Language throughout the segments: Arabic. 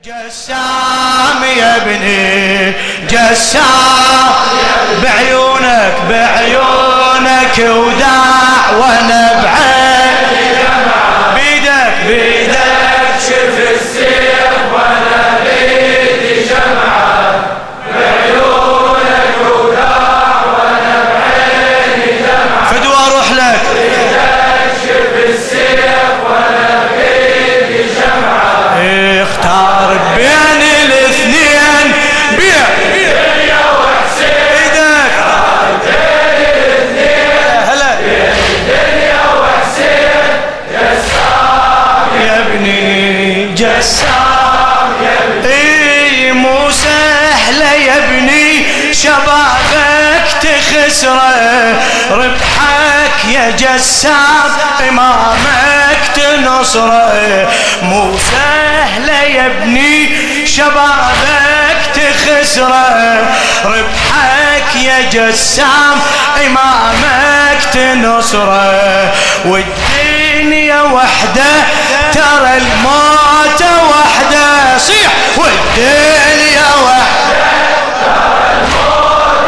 جسام يا ابني جسام بعيونك بعيونك وداع وانا بعيني بيدك بيدك شف السيف وانا بيدي جمعه بعيونك وداع وانا بعيني جمعه فدوى اروح لك بيدك شف السيف وانا بيدي جمعه اختار بين الاثنين بين الدنيا وحسين ايدك اختار بين الاثنين هلا بين الدنيا وحسين جسام يا ابني جسام يا ابني اي مو سهله يا ابني شبابك تخسره ربحك يا جسام امامك تنصره مو سهله يا ابني شبابك تخسره ربحك يا جسام امامك تنصره والدنيا وحده ترى الموت وحده صيح والدنيا وحده ترى الموت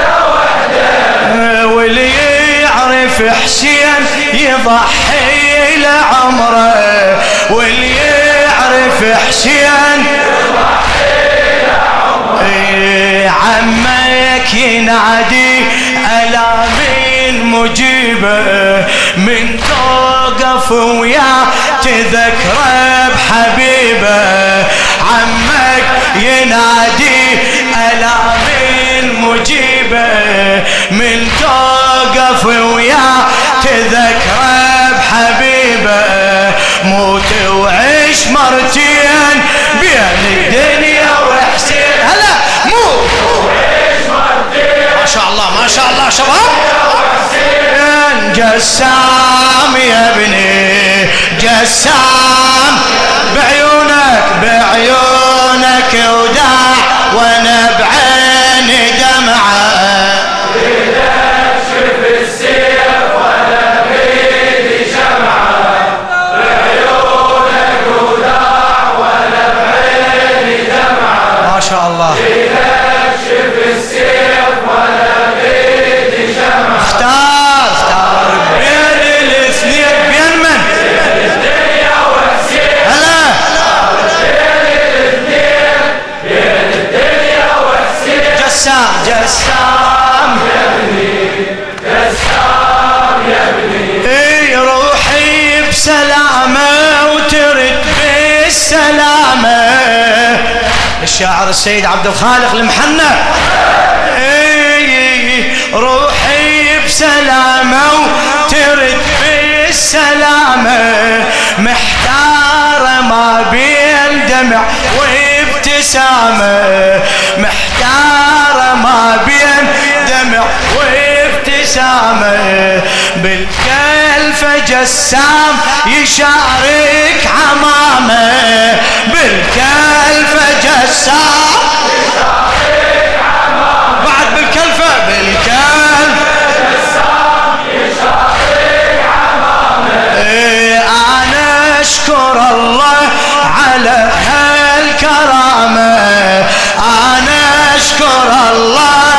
وحده واللي يعرف حسين يضحي لعمره واللي يعرف حسين يضحي لعمره عمك ينادي ألامين مجيبه من توقف وياه تذكره بحبيبه عمك ينادي ألامين مجيبه من توقف وياه تذكره بحبيبه موت وعيش مرتين بين الدنيا وحسين هلا موت وعيش مرتين ما شاء الله ما شاء الله شباب جسام يا ابني جسام بعيونك بعيونك وداع وانا بعيني دمعه بيدك شف السيف وانا بيدي جمعه بعيونك وداع وانا بعيني دمعه ما شاء الله بيدك شف السيف وانا بيدي جمعه اختار بين الاثنين بين من؟ بين الدنيا وحسين هلا بين الاثنين بين الدنيا وحسين جسام جسام يا ابني جسام يا ابني اي روحي بسلامه وترد بالسلامه الشاعر السيد عبد الخالق المحنى اي روحي بسلامه وترد بالسلامه محتاره ما بين دمع وابتسامه محتاره ما بين دمع وابتسامه بالكلفه جسام يشارك عمامه بالكلفه جسام يشارك عمامه بعد بالكلفه بالكلفه جسام يشارك عمامه انا اشكر الله على هالكرامه انا اشكر الله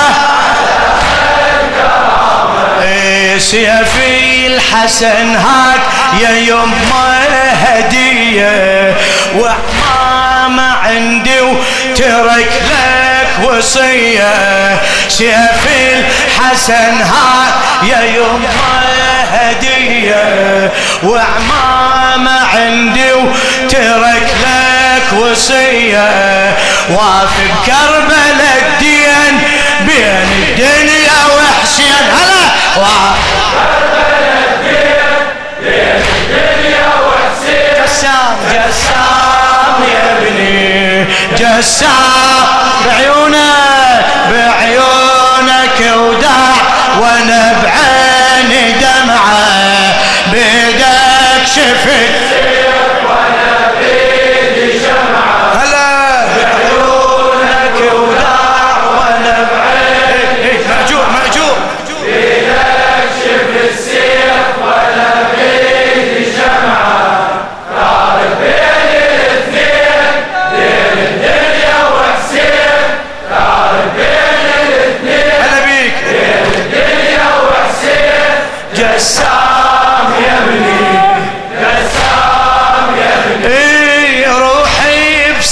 سيفي الحسن هاك يا يمه هديه وعمامه عندي وترك لك وصيه سيفي الحسن هاك يا يمه هديه وعمامه عندي وترك لك وصيه واقف بكربلاء الدين بين الدنيا وحسين هلا بكربلاء الدين بين الدنيا وحسين جسام جسام يا ابني جسام بعيونك بعيونك وداع وانا بعيني دمعه بيدك شفت وانا بيدي جمعه هلا بعيونك وداع وانا بعيني مأجور مأجور بيدك شفت السيف وانا بيدي جمعه بين الاثنين بين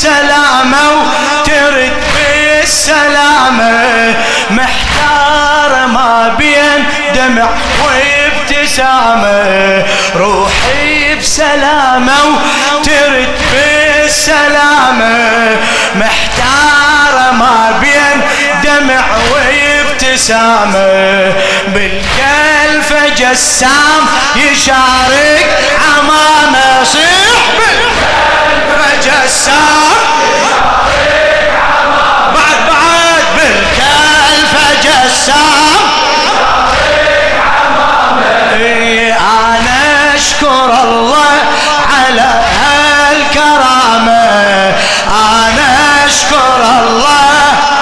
بالسلامة وترد بالسلامة، محتار ما بين دمع وابتسامة، روحي بسلامة وترد بالسلامة، محتار ما بين دمع وابتسامة، بالقلب جسام يشارك عمامة، صيح بالقلب جسام يشارك عمامة، بعد بالقلب جسام يشارك عمامة، أنا أشكر الله على هالكرامة، أنا أشكر الله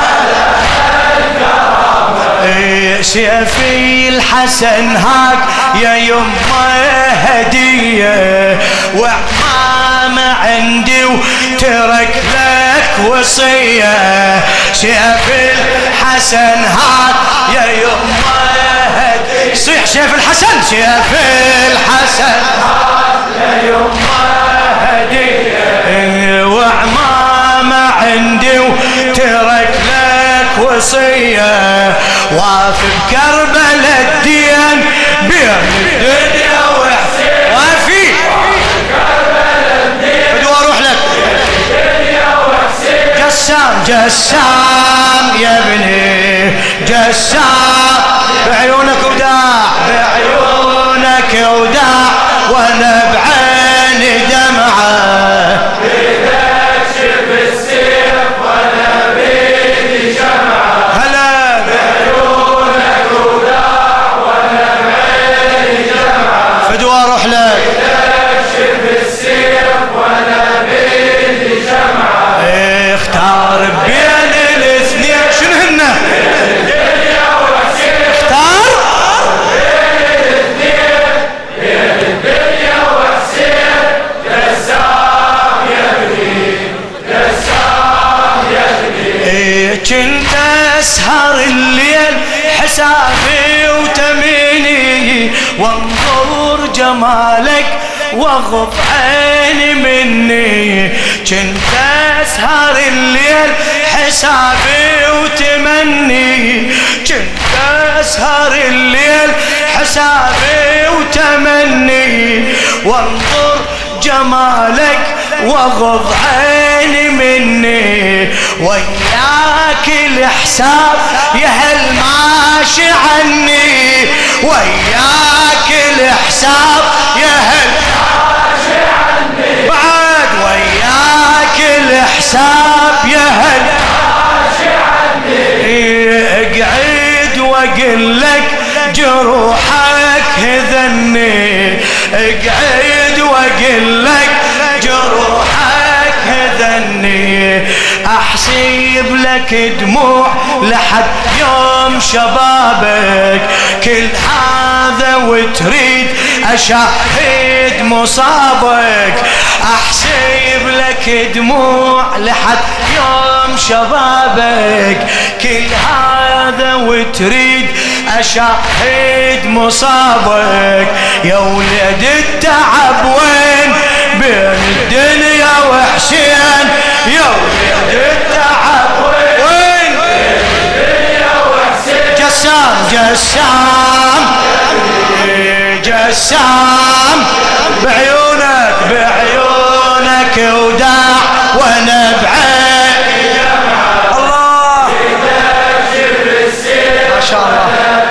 سيفي الحسن هاك يا يمه هدية، وعمامة عندي وترك لك وصية، سيفي الحسن هاك يا يمه هدية، صيح سيف الحسن، سيف الحسن هاك يا يمه هدية، وعمامة عندي وترك لك وصية، وافي بكربلاء الدين بين الدنيا وحسين، وافي بكربلاء الدين بدي اروح لك الدنيا وحسين، جسام يا ابني جسام، بعيونك وداع بعيونك وداع، وانا بعيني دمعه، بيدك شف السيف وانا بيدي جمعه، هلا بعيونك وداع وانا بعيني جمعه، فدوى اروح لك، بيدك شف السيف وانا بيدي جمعه، اختار بين الاثنين، شنو هن؟ الدنيا وحسين، اختار بين الاثنين، بين الدنيا وحسين، جسام يا ابني جسام يا ابني، كنت اسهر الليل حسابي وتميني، وانظر جمالك واغض عيني مني، كنت اسهر الليل حسابي وتمني، كنت اسهر الليل حسابي وتمني، وانظر جمالك واغض عيني مني، وياك الحساب يا هل ماشي عني، وياك الحساب يا هل ماشي عني، بعد وياك الحساب يا هل ماشي عني، اقعد واقول لك جروحك هذني، اقعد واقول لك جروحك هذني، احسب لك دموع لحد يوم شبابك، كل هذا وتريد اشاهد مصابك، احسب لك دموع لحد يوم شبابك، كل هذا وتريد اشاهد مصابك، يا ولد التعب وين بين الدنيا وحسين، يا ولد التعب وين بين الدنيا وحسين، جسام جسام جسام، بعيونك بعيونك وداع وانا بعيني جمعه، الله ما شاء الله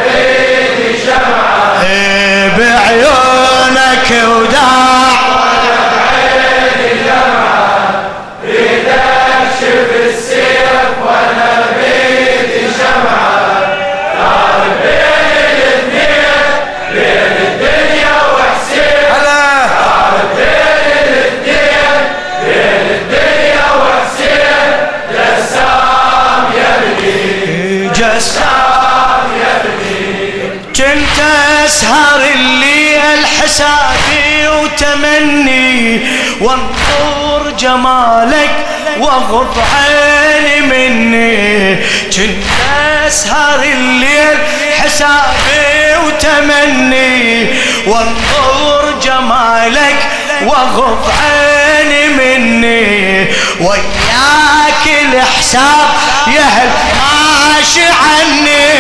بعيونك وداع وانا بعيني جمعه، بيدك شف السيف وانا بيدي جمعه، دار بين الاثنين بين الدنيا وحسين، هلا دار بين الاثنين بين الدنيا وحسين، جسام يا ابني جسام يا ابني، كنت اسهر الليل حسابي وتمني، وانظر جمالك واغض عيني مني، كنت اسهر الليل حسابي وتمني، وانظر جمالك واغض عيني مني، وياك الحساب يا هل ماشي عني،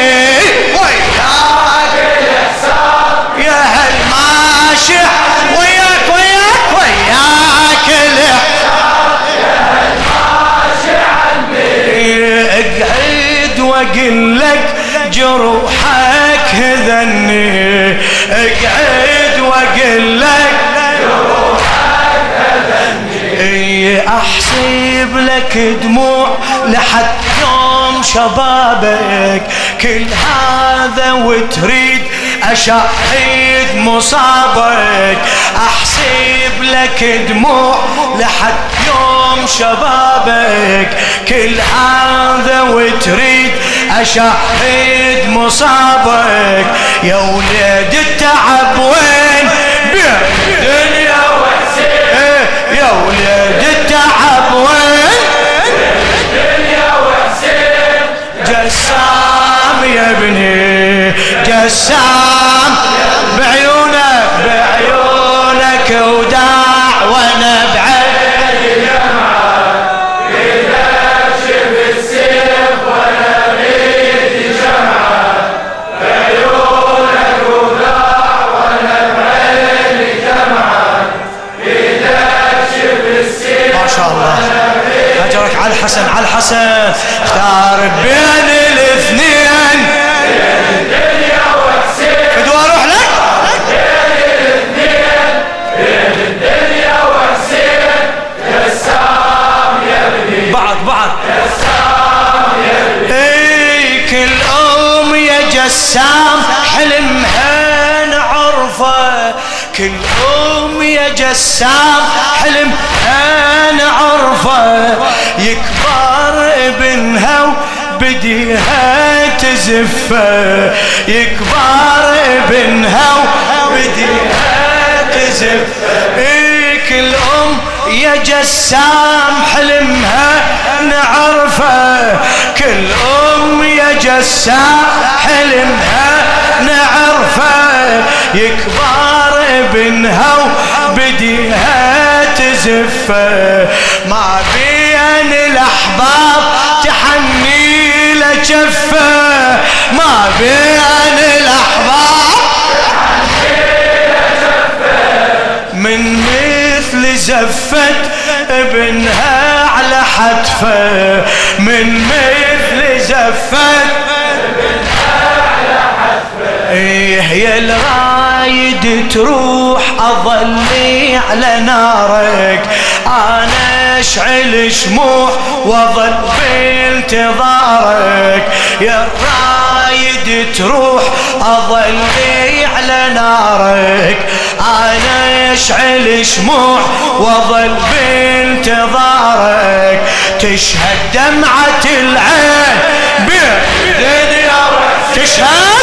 وياك الحساب يا هل ماشي، وياك وياك الحساب يا هل ماشي عني. اقعد واقول لك جروحك هذني، اقعد واقول لك جروحك هذني. احسب لك دموع لحد يوم شبابك، كل هذا وتريد اشاهد مصابك. احسب لك دموع لحد يوم شبابك، كل هذا وتريد اشاهد مصابك. يا ولاد التعب وين بين الدنيا وحسين، يا ولاد التعب وين بين الدنيا وحسين. جسام يا ابني جسام، بعيونك بعيونك وداع وانا بعيني جمعة، اذا شف السيف وانا بيدي جمعة. بعيونك وداع وانا بعيني جمعة، اذا شف السيف. ما شاء الله اجرك على الحسن على الحسن. اختار بين الاثنين، بين الدنيا وحسين. فدوى اروح لك بين الاثنين، بين الدنيا وحسين. جسام يا ابني بعض جسام يا ابني. كل ام يا جسام حلمها نعرفه، كل ام يا جسام حلمها نعرفه. يكبر ابنها وبديها تزفه، يكبر ابنها وبديها تزفه. كل ام يا جسام حلمها نعرفه، كل ام يا جسام حلمها نعرفه. يكبر ابنها وبديها تزفه. ما بين الاحباب تحني لجفه، ما بين الاحباب تحني لجفه. من مثل زفت ابنها على حتفه، من مثل زفت ابنها على حتفه. يا الرايد تروح اظلي على نارك، انا اشعل شموع واظل بانتظارك. يا الرايد تروح اظلي على نارك، انا اشعل شموع واظل بانتظارك. تشهد دمعة العين بالدنيا، تشهد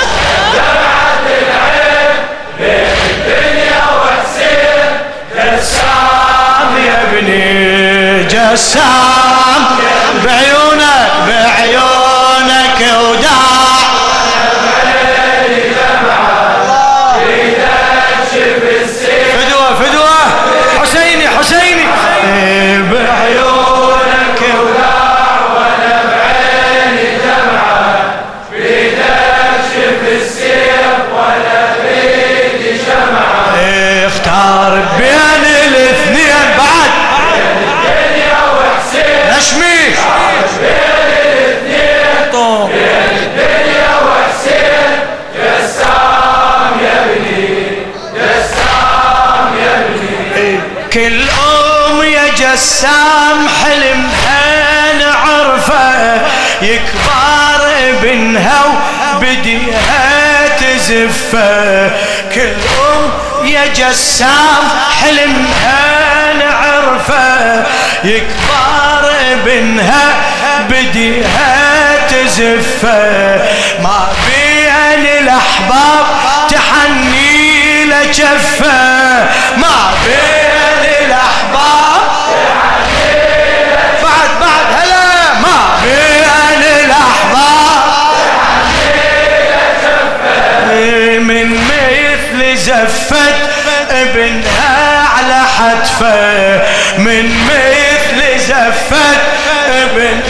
دمعة العين بالدنيا وحسين. جسام يا ابني جسام، بعيونك بعيونك وداع بعيني جمعة، اذا شف السيف. فدوة حسيني حسيني. بعيونك وداع وانا بعيني جمعة، اذا شف السيف وانا بيدي جمعة. اختار بين الاثنين بعد، بين الدنيا وحسين. نشمي بين الاثنين، بين الدنيا وحسين. جسام يا ابني جسام يا ابني. كل ام يا جسام حلمها نعرفه، يكبر ابنها وبديها تزفه. كل ام يا جسام حلمها نعرفه، يكبر ابنها بديها تزفه. ما بين الاحباب تحني لجفه، ما بين الاحباب تحني لجفه. بعد هلا ما بين الاحباب تحني لجفه. من مثل زفت ابنها على حتفه، من مثل لفت ابن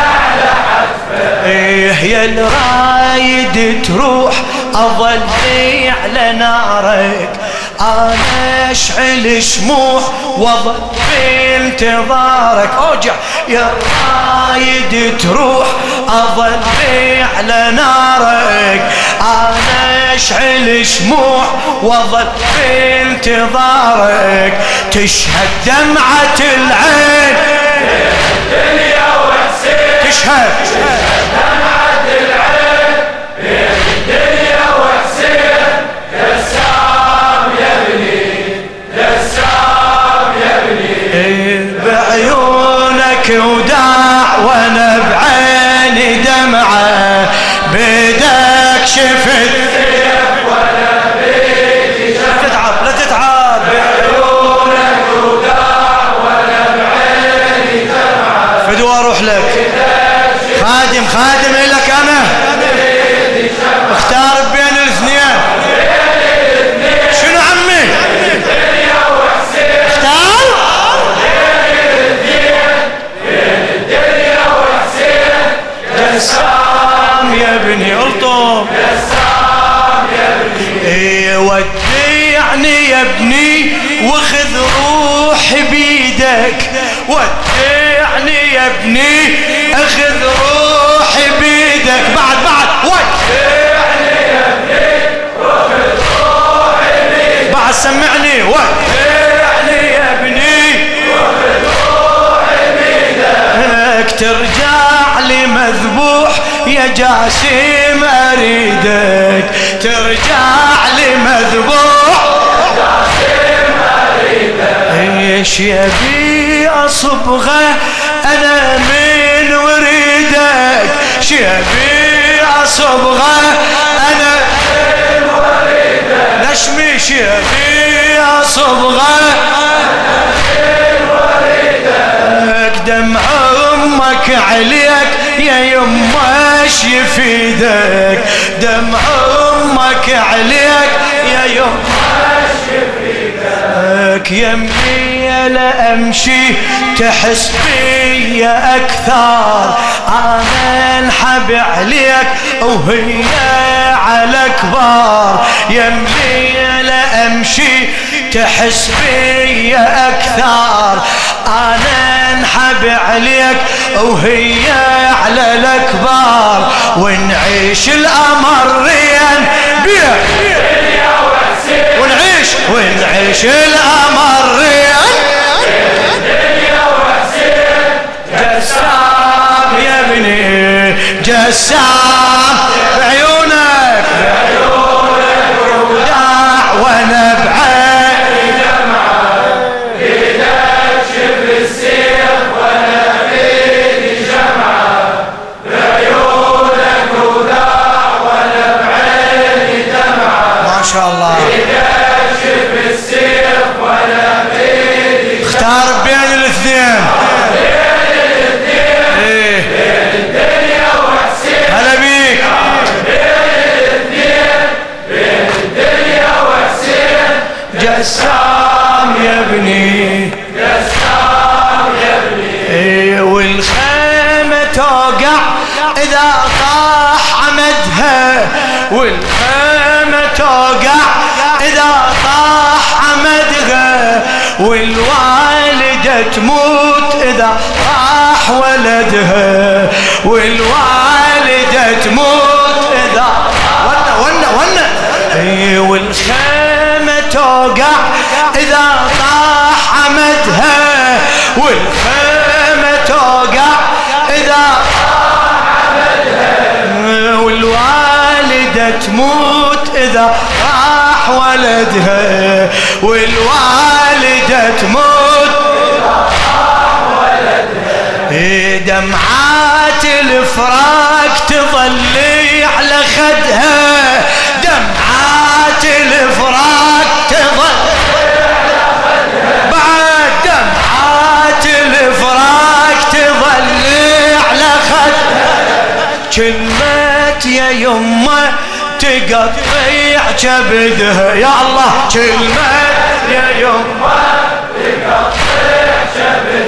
يا الرايد تروح أظلي على نارك أنا أشعل شموع وظل بانتظارك أوجع يا الرايد تروح أظلي على نارك أنا أشعل شموع وظل بانتظارك تشهد دمعة العين الدنيا وحسين تشهد دمعة العين بين الدنيا وحسين دسام يا ابني دسام يا ابني بعيونك وداع وانا بعيني دمعة بيدك شفت ولا بيدي لا تتعب لا تتعب بعيونك وداع ولا بعيني دمعة فدوى اروح لك خادم لك انا اختار بين الاثنين شنو عمي اختار دسام يا ابني الطم دسام يا ابني ودعني يا ابني وخذ روحي بيدك ودعني يا ابني اخذ روحي بيدك بعد ودعني يا ابني وخذ روحي بيدك بعد سمعني ودعني يا ابني وخذ روحي بيدك ترجع لي مذبوح يا جاسم اريدك ترجع لي مذبوح جاسم اريدك ايش يبي اصبغه انا من وريدك شيبي اصبغه انا من وريدك نشمي شيبي اصبغه من وريدك دمع امك عليك يا يما ايش يفيدك دمع امك عليك يا يما يمي لا امشي تحس بي اكثر انا انحب عليك وهي على كبار يمي لا امشي تحس بي اكثر انا انحب عليك وهي على الكبار ونعيش الامر ريان بيه ونعيش الامر ريان جسام يا ابني جسام بعيونك وداع وانا بعين دمعة بيدك شف السيف وانا بيدي جمعة بعيونك وداع وانا بعيني دمعة ما شاء الله بيدك شف السيف وانا بيدي اختار بين الاثنين ايه الدنيا وحسين هلا بيك بين الدنيا وحسين جسام يا ابني دسام يا ابني إيه والخيمة توقع إذا طاح عمدها والخيمة توقع إذا طاح عمدها والوالدة تموت إذا راح ولدها والوالدة تموت إذا ونا إيه والخيمة توقع إذا طاح عمدها والخيمة توقع إذا طاح عمدها والوالدة تموت إذا راح ولدها والوالدة تموت إذا راح ولدها دمعات الفراق تظلي على خدها دمعات الفراق تظلي على خدها بعد دمعات الفراق تظلي على خدها كلمة يا يمه تقطع كبدها يا الله كلمة يا يمه تقطع شبتها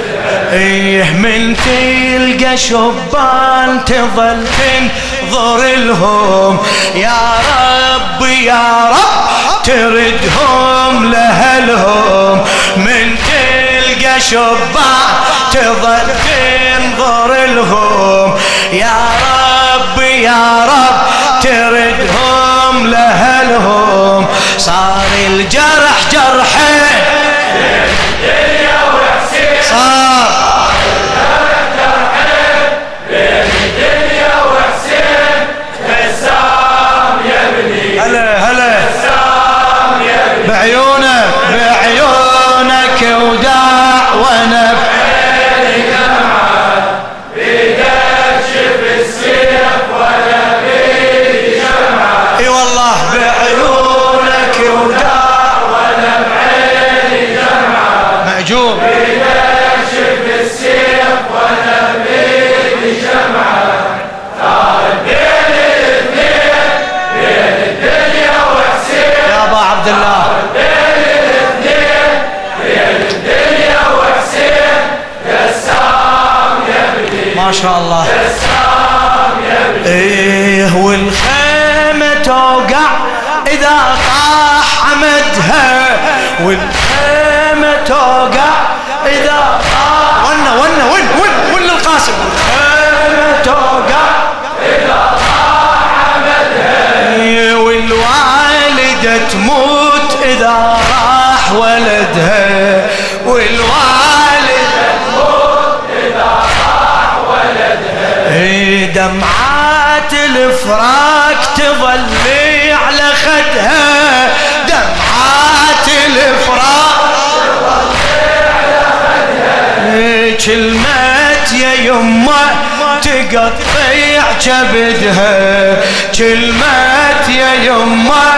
ايه من تلقى شبان تظل تنظر لهم يا رب يا رب تردهم لأهلهم. من تلقى شبان تظل تنظر لهم يا رب يا رب تردهم لأهلهم. صار الجرح جرحين الدنيا وحسين، صار الجرح جرحين بين الدنيا وحسين. بسام يا ابني، هلا هلا بسام يا ابني، بعيونك بعيونك وداع وانا بعيني دمعة، بيدك شف السيف ولا بيدي شمعة. اي والله بعيونك وداع ولا بعيني دمعة، مأجور بيدك شف السيف ولا بيدي شمعة. صار بين الاثنين بين الدنيا وحسين، يا ابا عبد الله بين الاثنين بين الدنيا وحسين. بسام يا ابني، ما شاء الله. بسام يا ابني، ايه والخيمة توقع اذا طاح عمدها، والخيمة توقع اذا طاح ون القاسم. والخيمة توقع إذا طاح عمدها، إيه والوالدة تموت اذا راح ولدها، والوالدة تموت إذا طاح ولدها. إيه دمعات الفراق تظل على خدها، دمعات الفراق إيه كلمة يا يمه تقطع كبدها، كلمة يا يمه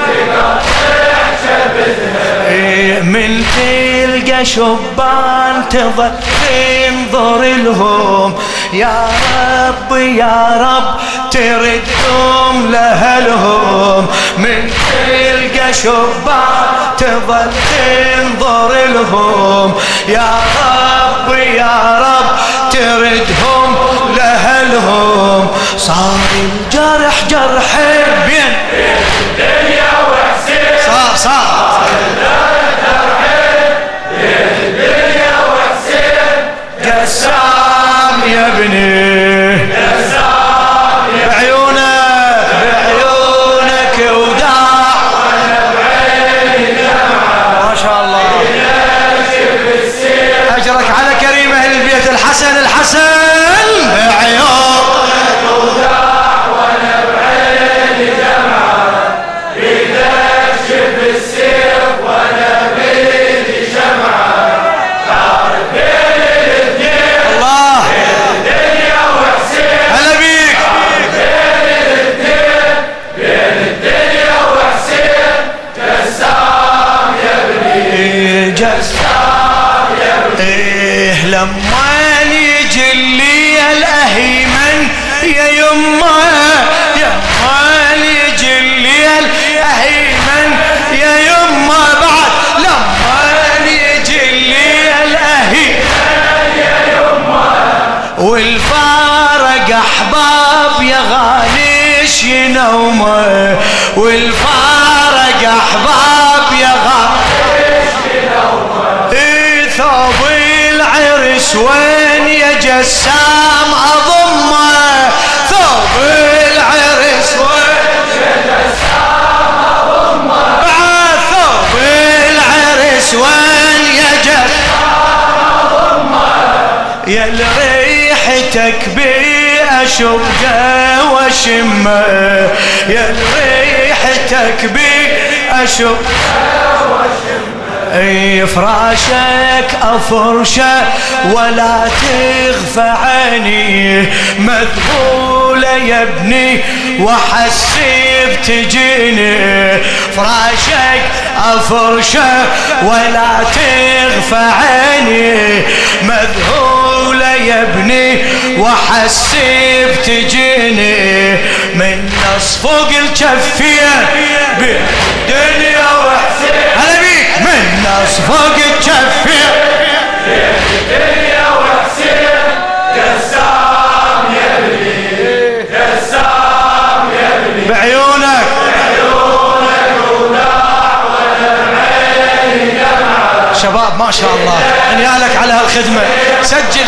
إيه من تلقى شبان تظل تنظر لهم يا رب يا رب تردهم لأهلهم. من تلقى شبان تظل تنظر لهم يا رب يا رب تردهم لأهلهم. صار الجرح جرحين بين الدنيا وحسين، صار الدنيا وحسين. قسام يا ابني بسام يا بعيونك بعيونك وداع بعيني دمعة، ما شاء الله. شف السيف اجرك على كريم اهل البيت الحسن الحسن بعيونك وداع وانا بعيني دمعة. بيدك شف السيف وانا بيدي شمعة. صار بين الاثنين الله الدنيا وحسين، هلا بيك. بين الاثنين بين الدنيا وحسين. بسام يا ابني، إيه بسام يا ابني، إيه لما يجي اللي الأهيمن يا يمه يما يجي اللي الأهيمن يا يمه بعد لما يجي اللي الأهيمن يا يمه. والفارق أحباب يا غاليش ينومه، والفارق أحباب يا غاليش ينومه. إيه ثوب العرس وين يا جسام أضمه، ثوب العرس وين يا جسام أضمه. بعد ثوب العرس وين يا جسام أضمه. يا ريحتك بي أشبه وشمه، يا ريحتك بي أشبه اي فراشك افرشه ولا تغفى عيني، مذهوله يا ابني واحسب تجيني. فراشك افرشه ولا تغفى عيني، مذهوله يا ابني واحسب تجيني. من نص فوق الجفيه بالدنيا وحسين، هلا بيك من نص فوق الجفيه الدنيا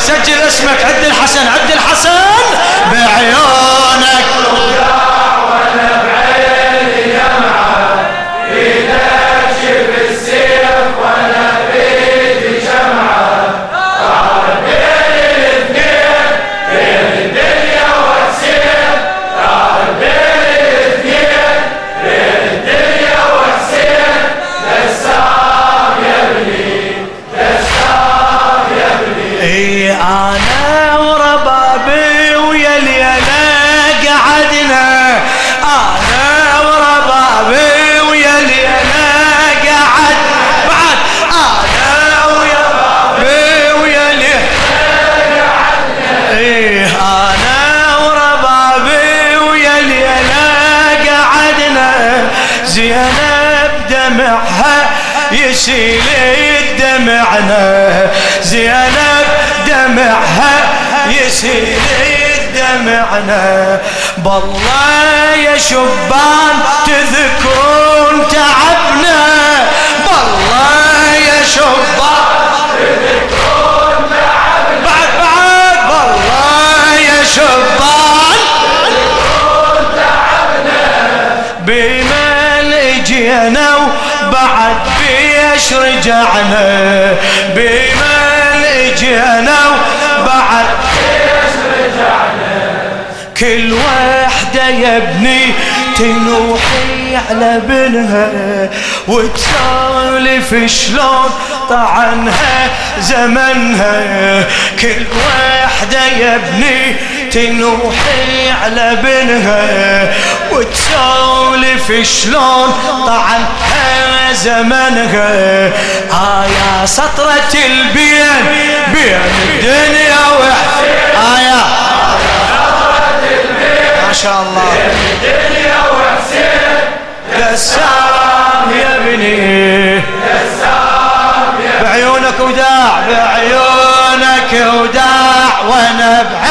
سجل اسمك عبد الحسن، عبد الحسن بعيونك وانا بعيني جمعة، ايدك شف السيف وانا بيدي جمعة، طار بين الاثنين بين الدنيا وحسين، طار بين الاثنين بين الدنيا وحسين، دسام يا ابني دسام يا ابني. اي انا وربابي ويا اليلا قعدنا، انا وربابي ويا اليلا قعد بعد، انا ويا ربابي ويا اليلا قعدنا، ايه انا وربابي ويا اليلا قعدنا، زينب دمعها يسيل دمعنا، زينب دمعها يسيل دمعنا، بالله يا شبان تذكرون تعبنا، بالله يا شبان تذكرون تعبنا، بعد بالله يا شبان تذكرون تعبنا، بمن اجينا وبعد بيش رجعنا، بمن اجينا وبعد بيش رجعنا، كل وحدة يا ابني تنوحي على بنها وتسولف شلون طعنها زمنها، كل وحدة يا ابني تنوحي على بنها وتسولف شلون طعنها زمنها، يا سطرة البين بين الدنيا وحسين، ما شاء الله الدنيا وحسين، دسام يا ابني دسام يا بعيونك وداع، بعيونك وداع وانا